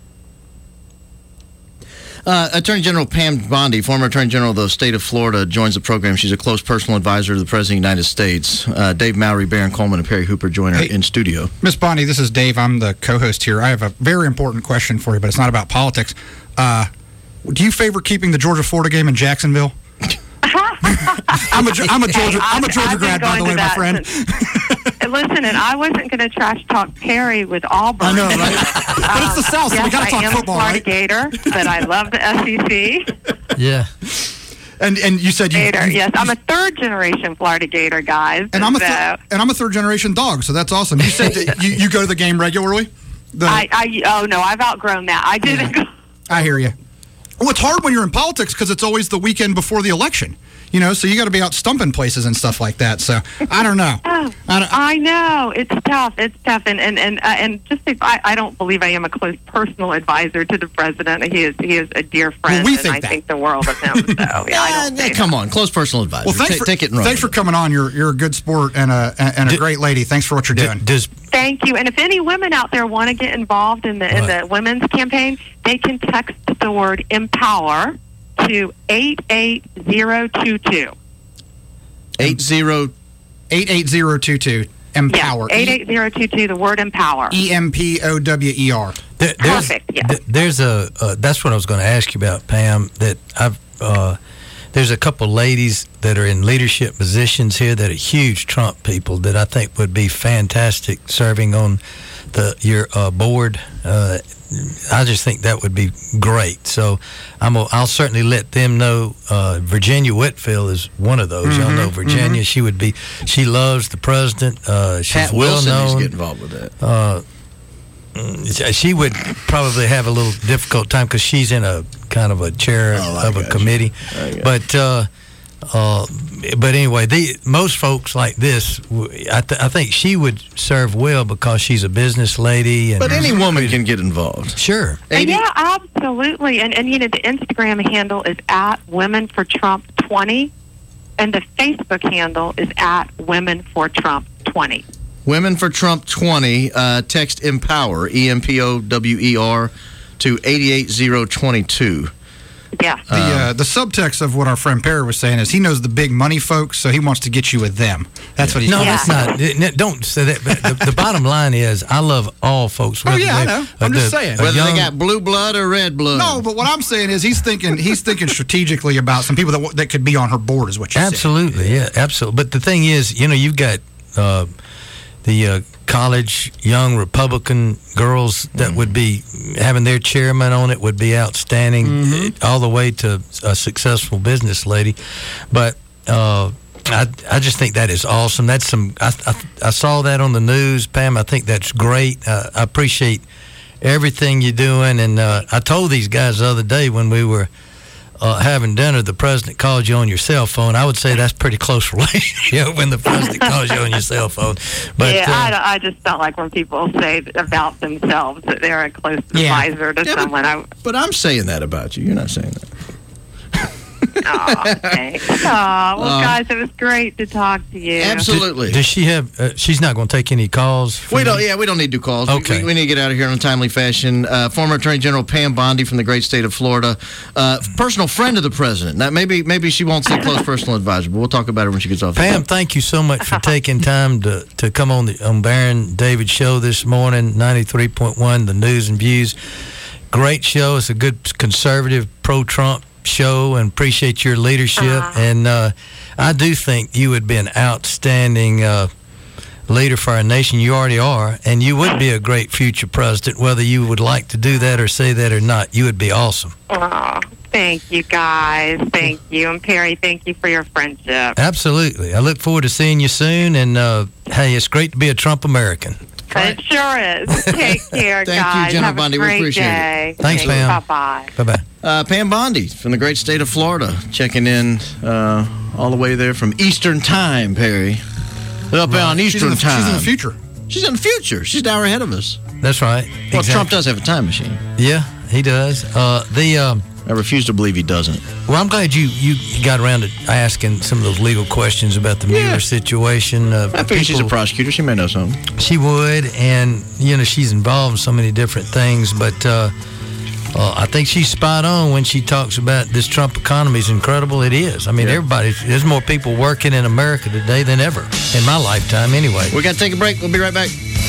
Attorney General Pam Bondi, former Attorney General of the state of Florida, joins the program. She's a close personal advisor to the President of the United States. Dave Mowry, Baron Coleman, and Perry Hooper join her in studio. Miss Bondi, this is Dave. I'm the co-host here. I have a very important question for you, but it's not about politics. Do you favor keeping the Georgia-Florida game in Jacksonville? I'm a Georgia grad, by the way, my friend. Listen, and I wasn't going to trash talk Perry with Auburn. I know, right? But it's the South, so we got to talk football, I am a Florida right? Gator, but I love the SEC. Yeah. And you said yes, I'm a third-generation Florida Gator, guys. And I'm a third-generation dog, so that's awesome. You said that you go to the game regularly? Oh, no, I've outgrown that. I didn't go. I hear you. Well, it's hard when you're in politics because it's always the weekend before the election. You know, so you got to be out stumping places and stuff like that. So I don't know. I know it's tough. It's tough, and just if I don't believe I am a close personal advisor to the president. He is a dear friend, Well, we and think I that. think the world of him. So yeah, I don't. Come on, close personal advisor. Well, Take it and run. Thanks for coming on. You're a good sport and a great lady. Thanks for what you're doing. Thank you. And if any women out there want to get involved in the women's campaign, they can text the word empower to 88022. 88022. Empower. Yeah, 88022, the word empower. EMPOWER. Perfect, yeah. There's that's what I was going to ask you about, Pam, that there's a couple ladies that are in leadership positions here that are huge Trump people that I think would be fantastic serving on your board. I just think that would be great. So I'll certainly let them know. Virginia Whitfield is one of those. Y'all know Virginia. She loves the president. She's Pat well Wilson known. needs to get involved with that. She would probably have a little difficult time because she's in a kind of a chair of a committee. But anyway, most folks like this, I think she would serve well because she's a business lady. But any woman can get involved. Sure. Yeah, absolutely. And you know, the Instagram handle is @WomenForTrump20, and the Facebook handle is @WomenForTrump20. Women for Trump 20, text EMPOWER, EMPOWER, to 88022. Yeah. The subtext of what our friend Perry was saying is he knows the big money folks, so he wants to get you with them. That's what he's saying. No, that's not. Don't say that. But the bottom line is, I love all folks. Oh yeah, I know. I'm just saying. Whether they got blue blood or red blood. No, but what I'm saying is he's thinking strategically about some people that could be on her board, is what you're saying. Absolutely, yeah, absolutely. But the thing is, you know, you've got the college young Republican girls that would be having their chairman on it would be outstanding, all the way to a successful business lady. But I just think that is awesome. That's some. I saw that on the news, Pam. I think that's great. I appreciate everything you're doing, and I told these guys the other day when we were having dinner, the president called you on your cell phone. I would say that's pretty close relationship when the president calls you on your cell phone. But I just don't like when people say about themselves that they're a close advisor to someone. But I'm saying that about you. You're not saying that. Thanks. Guys, it was great to talk to you. Absolutely. Does she have? She's not going to take any calls. We don't need to do calls. Okay. We need to get out of here in a timely fashion. Former Attorney General Pam Bondi from the great state of Florida, personal friend of the president. Now, maybe she won't say close personal advisor, but we'll talk about her when she gets off. Pam, thank you so much for taking time to come on Baron David's show this morning. 93.1, the News and Views. Great show. It's a good conservative, pro-Trump show, and appreciate your leadership. And I do think you would be an outstanding leader for our nation. You already are, and you would be a great future president, whether you would like to do that or say that or not. You would be awesome. Thank you, guys. Thank you. And Perry, thank you for your friendship. Absolutely. I look forward to seeing you soon, and hey, it's great to be a Trump American. It sure is. Take care, Thank guys. you, Jenna Have Bondi. a We great appreciate day. it. Thanks, Pam. Bye-bye. Bye-bye. Pam Bondi from the great state of Florida, checking in all the way there from Eastern Time, Perry. Up on Eastern Time. She's in the future. She's in the future. She's an hour ahead of us. That's right. Well, Trump does have a time machine. Yeah, he does. I refuse to believe he doesn't. Well, I'm glad you got around to asking some of those legal questions about the Mueller situation. I figure she's a prosecutor. She may know something. She would, and, she's involved in so many different things, but I think she's spot on when she talks about this Trump economy is incredible. It is. I mean, there's more people working in America today than ever, in my lifetime anyway. We got to take a break. We'll be right back.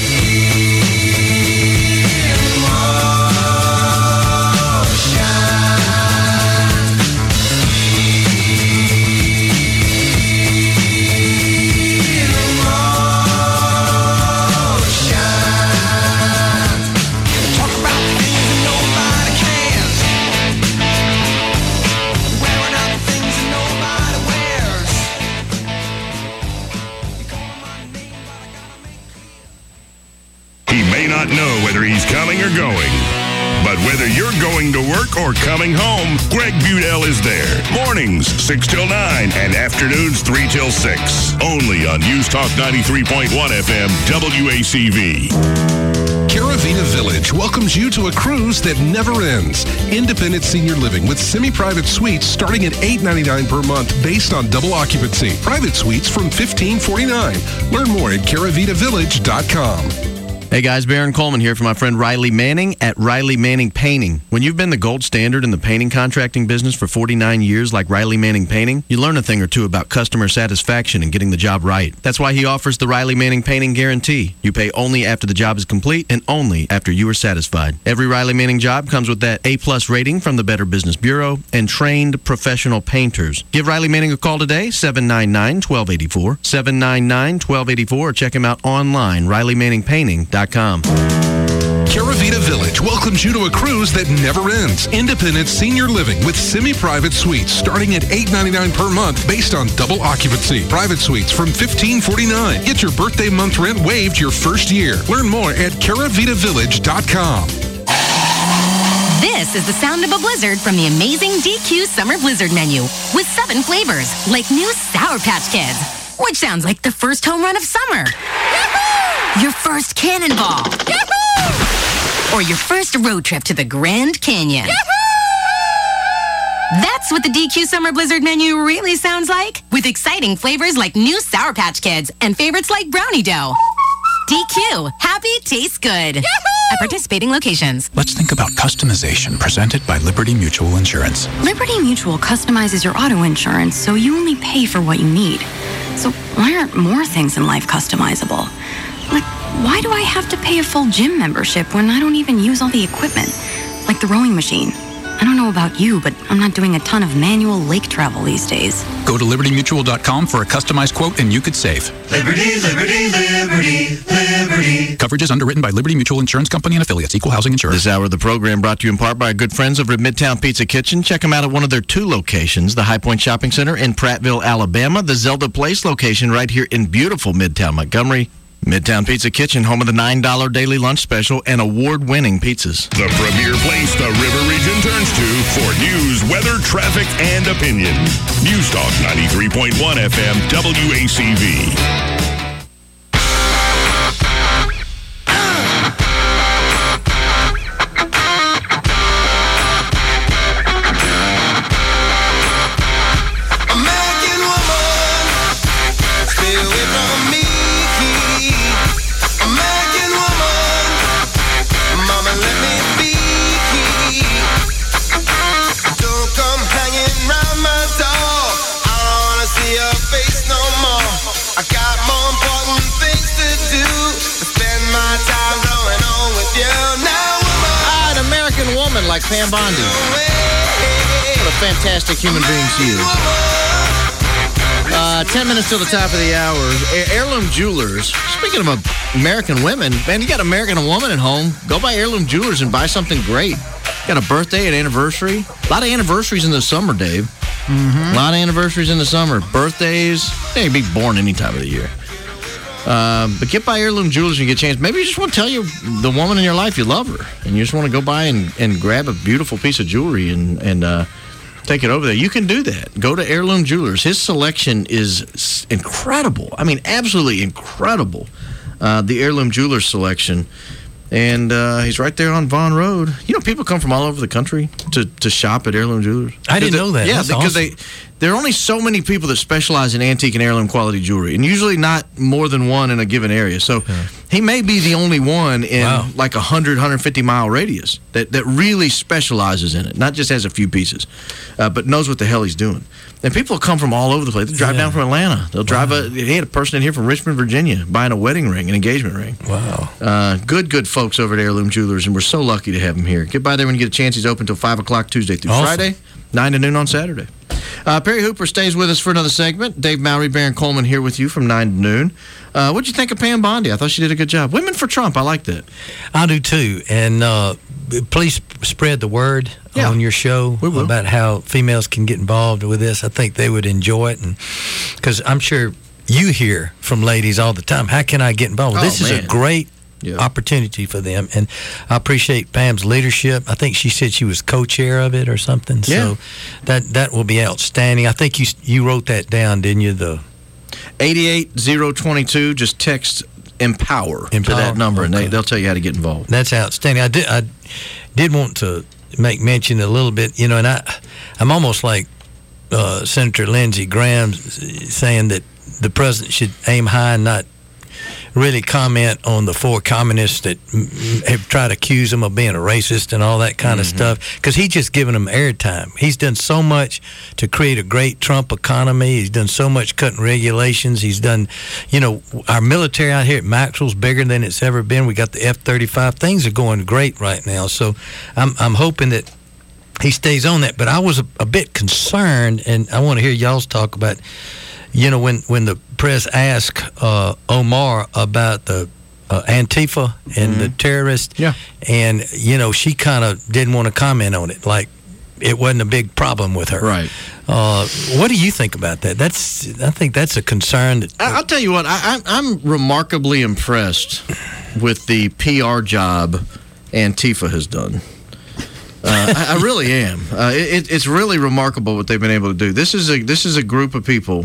Know whether he's coming or going. But whether you're going to work or coming home, Greg Budell is there. Mornings, 6 till 9, and afternoons, 3 till 6. Only on News Talk 93.1 FM, WACV. Caravita Village welcomes you to a cruise that never ends. Independent senior living with semi-private suites starting at $8.99 per month based on double occupancy. Private suites from $15.49. Learn more at caravitavillage.com. Hey guys, Baron Coleman here for my friend Riley Manning at Riley Manning Painting. When you've been the gold standard in the painting contracting business for 49 years like Riley Manning Painting, you learn a thing or two about customer satisfaction and getting the job right. That's why he offers the Riley Manning Painting Guarantee. You pay only after the job is complete and only after you are satisfied. Every Riley Manning job comes with that A+ rating from the Better Business Bureau and trained professional painters. Give Riley Manning a call today, 799-1284, 799-1284, or check him out online, RileyManningPainting.com. Caravita Village welcomes you to a cruise that never ends. Independent senior living with semi-private suites starting at $8.99 per month based on double occupancy. Private suites from $15.49. Get your birthday month rent waived your first year. Learn more at caravitavillage.com. This is the sound of a blizzard from the amazing DQ Summer Blizzard menu with 7 flavors like new Sour Patch Kids, which sounds like the first home run of summer. Your first cannonball. Yahoo! Or your first road trip to the Grand Canyon. Yahoo! That's what the DQ Summer Blizzard menu really sounds like, with exciting flavors like new Sour Patch Kids and favorites like Brownie Dough. DQ, happy tastes good. Yahoo! At participating locations. Let's think about customization presented by Liberty Mutual Insurance. Liberty Mutual customizes your auto insurance so you only pay for what you need. So why aren't more things in life customizable? Like, why do I have to pay a full gym membership when I don't even use all the equipment? Like the rowing machine. I don't know about you, but I'm not doing a ton of manual lake travel these days. Go to libertymutual.com for a customized quote and you could save. Liberty, liberty, liberty, liberty. Coverage is underwritten by Liberty Mutual Insurance Company and affiliates. Equal housing insurance. This hour of the program brought to you in part by our good friends over at Midtown Pizza Kitchen. Check them out at one of their 2 locations, the High Point Shopping Center in Prattville, Alabama, the Zelda Place location right here in beautiful Midtown Montgomery. Midtown Pizza Kitchen, home of the $9 daily lunch special and award-winning pizzas. The premier place the River Region turns to for news, weather, traffic, and opinion. News Talk 93.1 FM, WACV. Like Pam Bondi. What a fantastic human being she is. 10 minutes till the top of the hour. Heirloom Jewelers. Speaking of American women, man, you got an American woman at home, go buy Heirloom Jewelers and buy something great. Got a birthday, an anniversary. A lot of anniversaries in the summer, Dave. A lot of anniversaries in the summer. Birthdays. You can be born any time of the year. But get by Heirloom Jewelers and you get a chance. Maybe you just want to tell the woman in your life you love her, and you just want to go by and grab a beautiful piece of jewelry and take it over there. You can do that. Go to Heirloom Jewelers. His selection is incredible. I mean, absolutely incredible. The Heirloom Jewelers selection. And he's right there on Vaughn Road. You know, people come from all over the country to shop at Heirloom Jewelers. I didn't know that. Yeah, That's because awesome. there are only so many people that specialize in antique and heirloom quality jewelry, and usually not more than one in a given area. So he may be the only one in like 100, 150-mile radius that really specializes in it, not just has a few pieces, but knows what the hell he's doing. And people come from all over the place. They drive down from Atlanta. They'll drive he had a person in here from Richmond, Virginia, buying a wedding ring, an engagement ring. Wow. Good folks over at Heirloom Jewelers, and we're so lucky to have them here. Get by there when you get a chance. He's open until 5 o'clock Tuesday through Friday, 9 to noon on Saturday. Perry Hooper stays with us for another segment. Dave Mowry, Baron Coleman here with you from 9 to noon. What'd you think of Pam Bondi? I thought she did a good job. Women for Trump, I like that. I do too. And please spread the word on your show about how females can get involved with this. I think they would enjoy it, and because I'm sure you hear from ladies all the time, how can I get involved? This is a great opportunity for them, and I appreciate Pam's leadership. I think she said she was co-chair of it or something. So that will be outstanding. I think you wrote that down, didn't you? The 88022. Just text Empower to that number, and they'll tell you how to get involved. That's outstanding. I did want to make mention a little bit, and I'm almost like Senator Lindsey Graham saying that the president should aim high and not really comment on the four communists that have tried to accuse him of being a racist and all that kind of stuff, because he's just giving them airtime. He's done so much to create a great Trump economy. He's done so much cutting regulations. He's done, our military out here at Maxwell's bigger than it's ever been. We got the F-35. Things are going great right now. So I'm hoping that he stays on that. But I was a bit concerned, and I want to hear y'all's talk about, when the press asked Omar about the Antifa and the terrorists, and, she kind of didn't want to comment on it, like it wasn't a big problem with her. Right. What do you think about that? I think that's a concern. I'll tell you what, I'm remarkably impressed with the PR job Antifa has done. I really am. It's really remarkable what they've been able to do. This is a group of people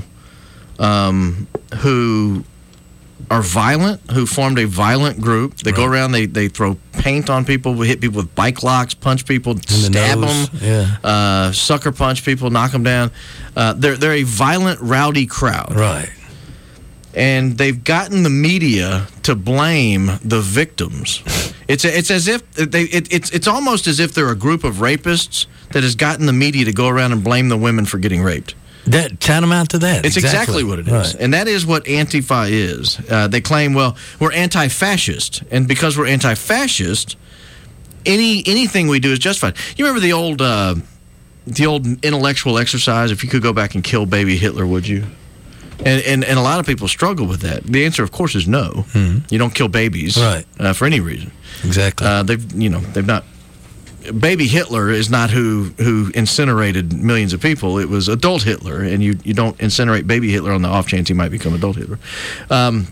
who are violent, who formed a violent group. They go around, they throw paint on people, hit people with bike locks, punch people, stab them, sucker punch people, knock them down. They're a violent, rowdy crowd. Right. And they've gotten the media to blame the victims. It's as if it's almost as if they're a group of rapists that has gotten the media to go around and blame the women for getting raped. That tantamount to that. It's exactly what it is. Right. And that is what Antifa is. They claim, well, we're anti-fascist. And because we're anti-fascist, anything we do is justified. You remember the old intellectual exercise, if you could go back and kill baby Hitler, would you? And a lot of people struggle with that. The answer, of course, is no. You don't kill babies for any reason. Exactly. They've not. Baby Hitler is not who incinerated millions of people. It was adult Hitler, and you don't incinerate baby Hitler on the off chance he might become adult Hitler. And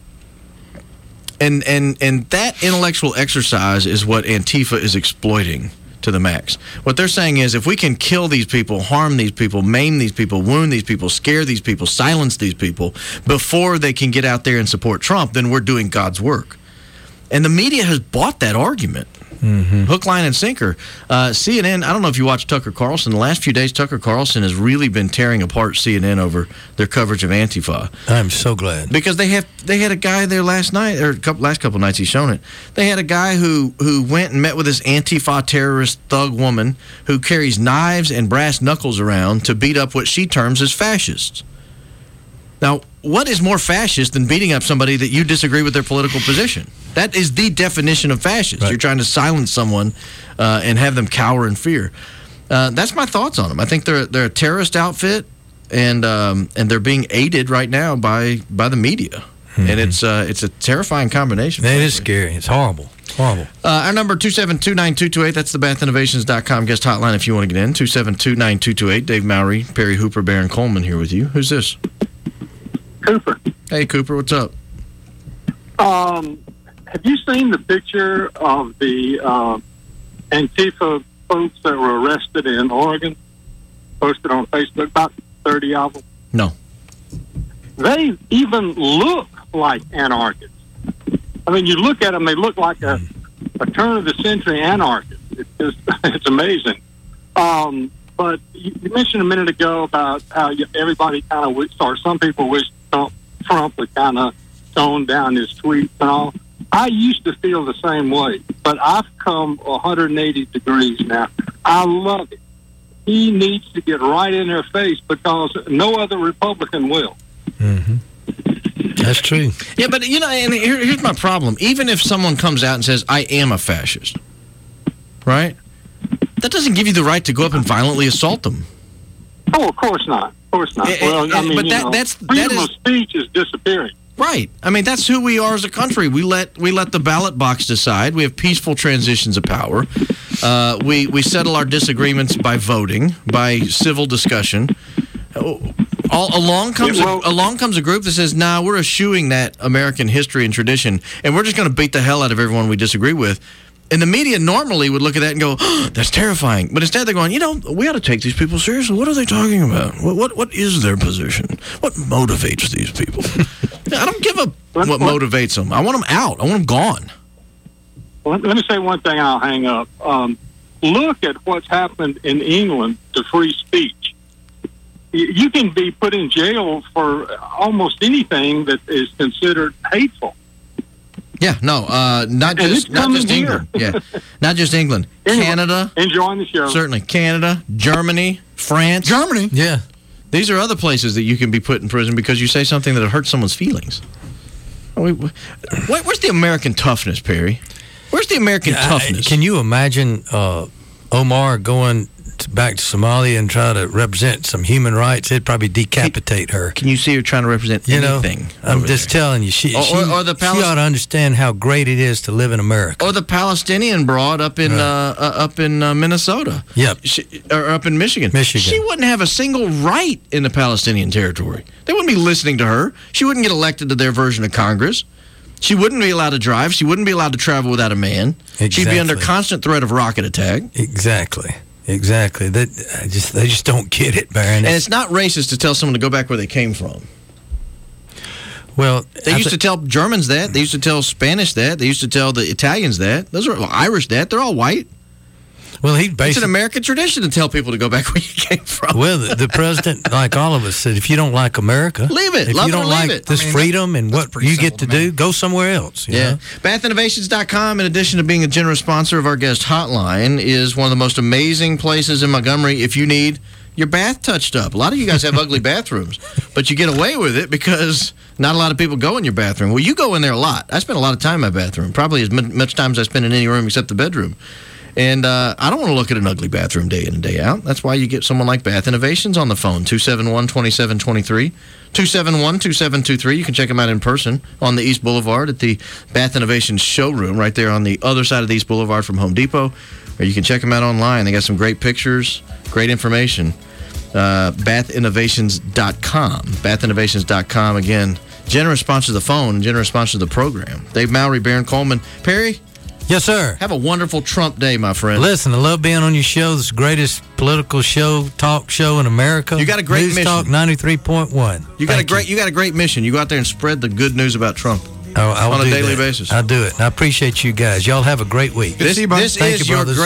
that intellectual exercise is what Antifa is exploiting to the max. What they're saying is, if we can kill these people, harm these people, maim these people, wound these people, scare these people, silence these people before they can get out there and support Trump, then we're doing God's work. And the media has bought that argument. Hook, line, and sinker. CNN, I don't know if you watch Tucker Carlson. The last few days, Tucker Carlson has really been tearing apart CNN over their coverage of Antifa. I'm so glad. Because they had a guy there last night, or last couple nights he's shown it. They had a guy who went and met with this Antifa terrorist thug woman who carries knives and brass knuckles around to beat up what she terms as fascists. Now, what is more fascist than beating up somebody that you disagree with their political position? That is the definition of fascist. Right. You're trying to silence someone and have them cower in fear. That's my thoughts on them. I think they're a terrorist outfit, and they're being aided right now by the media. And it's a terrifying combination. It is scary. It's horrible. Horrible. Our number, 272-9228. That's the BathInnovations.com guest hotline if you want to get in. 272-9228. Dave Mowry, Perry Hooper, Baron Coleman here with you. Who's this? Cooper. Hey, Cooper. What's up? Have you seen the picture of the Antifa folks that were arrested in Oregon? Posted on Facebook, about 30 of them. No. They even look like anarchists. I mean, you look at them, they look like a a turn-of-the-century anarchist. It's just, it's amazing. But you mentioned a minute ago about how everybody kind of or some people wish Trump would kind of tone down his tweets and all. I used to feel the same way, but I've come 180 degrees now. I love it. He needs to get right in their face because no other Republican will. Mm-hmm. That's true. Yeah, but, and here's my problem. Even if someone comes out and says, I am a fascist, right? That doesn't give you the right to go up and violently assault them. Oh, of course not. Of course not. Well, I mean, but freedom of speech is disappearing. Right. I mean, that's who we are as a country. We let the ballot box decide. We have peaceful transitions of power. We settle our disagreements by voting, by civil discussion. Along comes a group that says, nah, we're eschewing that American history and tradition, and we're just going to beat the hell out of everyone we disagree with. And the media normally would look at that and go, oh, that's terrifying. But instead they're going, we ought to take these people seriously. What are they talking about? What is their position? What motivates these people? I don't give a what motivates them. I want them out. I want them gone. Well, let me say one thing and I'll hang up. Look at what's happened in England to free speech. You can be put in jail for almost anything that is considered hateful. Yeah, no, not just England. Yeah, not just England. Anyway, Canada. Enjoying the show. Certainly. Canada, Germany, France. Germany? Yeah. These are other places that you can be put in prison because you say something that hurts someone's feelings. Where's the American toughness, Perry? Where's the American toughness? Can you imagine Omar going back to Somalia and try to represent some human rights? It'd probably decapitate her. Can you see her trying to represent anything? I'm just telling you, she ought to understand how great it is to live in America. Or the Palestinian broad up in Minnesota. Yep. Or up in Michigan. She wouldn't have a single right in the Palestinian territory. They wouldn't be listening to her. She wouldn't get elected to their version of Congress. She wouldn't be allowed to drive. She wouldn't be allowed to travel without a man. Exactly. She'd be under constant threat of rocket attack. Exactly. They just don't get it, Baron. And it's not racist to tell someone to go back where they came from. Well, they used to tell Germans that. They used to tell Spanish that. They used to tell the Italians that. Those are Irish that. They're all white. Well, it's an American tradition to tell people to go back where you came from. Well, the president, like all of us, said, if you don't like America, leave it. If Love you don't like it. this freedom and what you get to do, go somewhere else. You know? BathInnovations.com, in addition to being a generous sponsor of our guest hotline, is one of the most amazing places in Montgomery if you need your bath touched up. A lot of you guys have ugly bathrooms, but you get away with it because not a lot of people go in your bathroom. Well, you go in there a lot. I spend a lot of time in my bathroom, probably as much time as I spend in any room except the bedroom. And I don't want to look at an ugly bathroom day in and day out. That's why you get someone like Bath Innovations on the phone, 271-2723, 271-2723. You can check them out in person on the East Boulevard at the Bath Innovations showroom right there on the other side of the East Boulevard from Home Depot. Or you can check them out online. They got some great pictures, great information. BathInnovations.com. BathInnovations.com. Again, generous sponsor of the phone, generous sponsor of the program. Dave Mowry, Baron Coleman. Perry? Yes, sir. Have a wonderful Trump day, my friend. Listen, I love being on your show. This is the greatest political talk show in America. You got a great mission. News Talk 93.1. You got a great mission. You go out there and spread the good news about Trump on a daily basis. I'll do it. And I appreciate you guys. Y'all have a great week. This is your